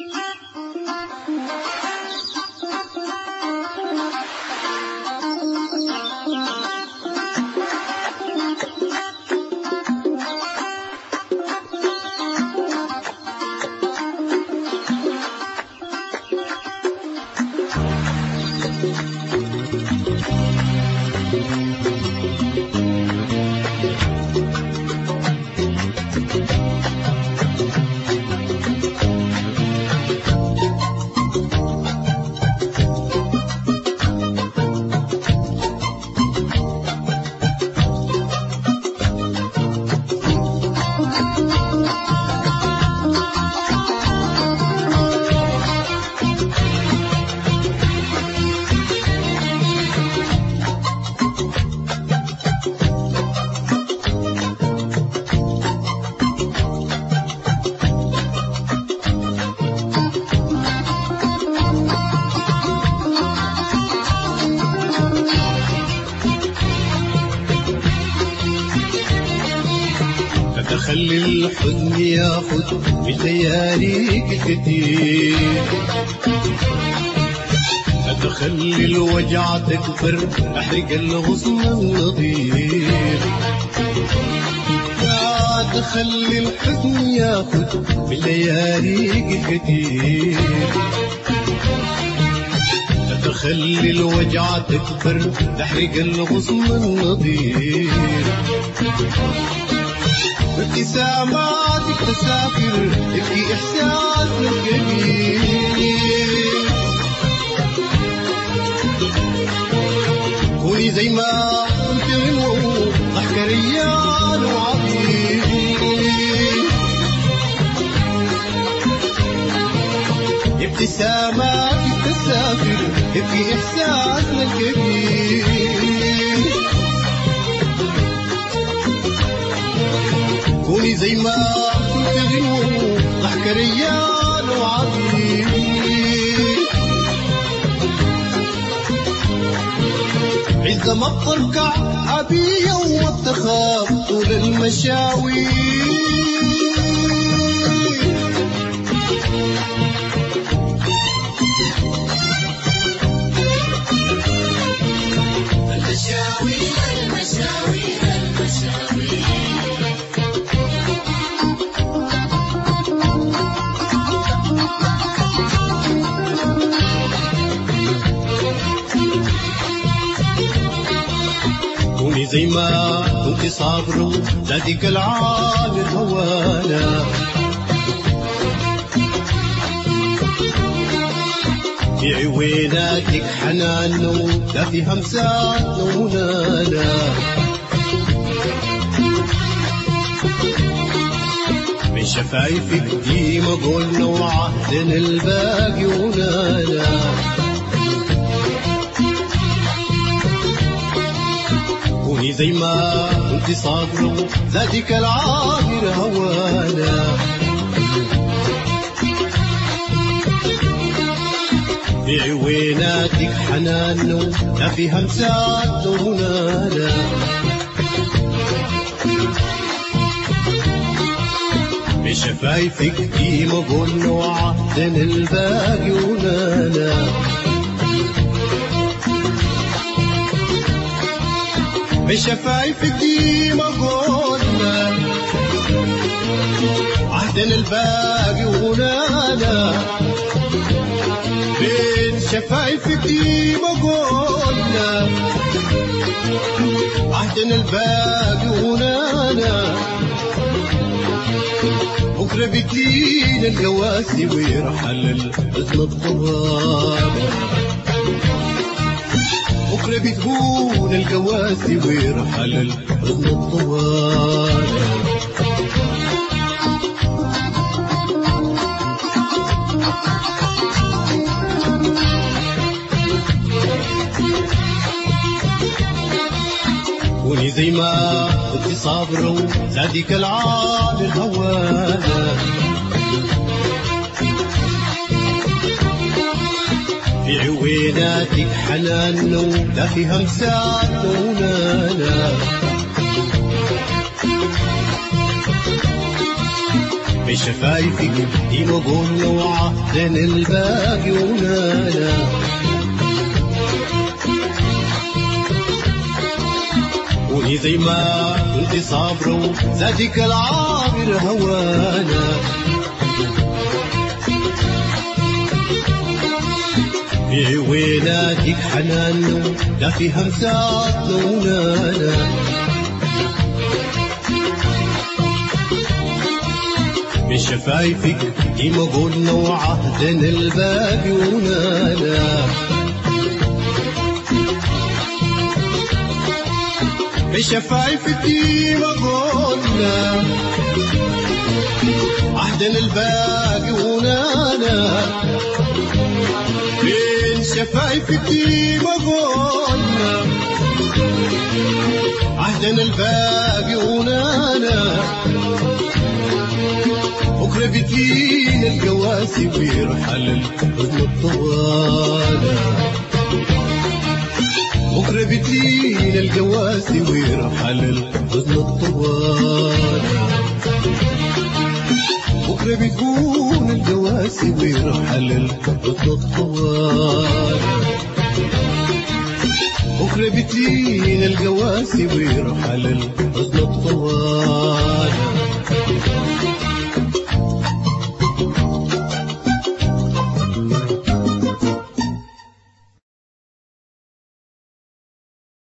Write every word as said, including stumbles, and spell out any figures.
خلي الحزن ياخد من لياليك الكتير، أتخلي الوجع تكبر أحرق الغصن النظير، لا تخلي الحزن ياخد من لياليك الكتير، أتخلي الوجع تكبر تحرق الغصن النظير، ابتساماتك تسافر تبكي إحساسنا الجميل، كوني زي ما كنت منه ضحك ريان وعظيم، ابتساماتك تسافر تبكي إحساسنا الجميل، كوني زي ما كنت غنو ضحك ريان وعظيم، عز ما بتركع عبية وما بتخاف طول المشاوير، المشاوير المشاوير المشاوير زي ما كنت صابر زادك العام هوانا، في عويناتك حنان لا في همسات ومنانا، من شفايفك ديما قلنا وعهدنا الباقي ونانا، كوني زي ما كنت صابر زادك العابر هوانا، في عويناتك حنان لا في همسات ومنانا، من شفايفك ديما قلنا وعهدنا الباقي ونانا، بشفايفك ديما قلنا عهدنا الباقي وغنانا، بين شفايفك ديما قلنا عهدنا الباقي وغنانا، بكرة بتجينا القواسي ويرحل الحزن الطوال، بكرة بتكون القواسي ويرحل الحزن الطوال، كوني زي ما كنت صابر زادك العال هوانا، في عويناتك حنان لا في همسات ونانا، بشفايفك ديما قلنا وعهدنا الباقي ونانا وهي زي ما كنت صابرة زادك العابر هوانا في ويناتك حنان لا في همسات لونانا بشفايفك ديما قلنا وعهدنا الباقي ونانا بشفايفك ديما قلنا عهدنا الباقي ونانا بين شفايفك ديما قلنا عهدنا الباقي ونانا بكرة بتجينا القواسي ويرحل الحزن الطوالة بكرة بتجينا القواسي ويرحل الحزن الطوالة بكرة بتكون القواسي ويرحل الحزن الطوالة بكرة بتجينا القواسي ويرحل الحزن الطوالة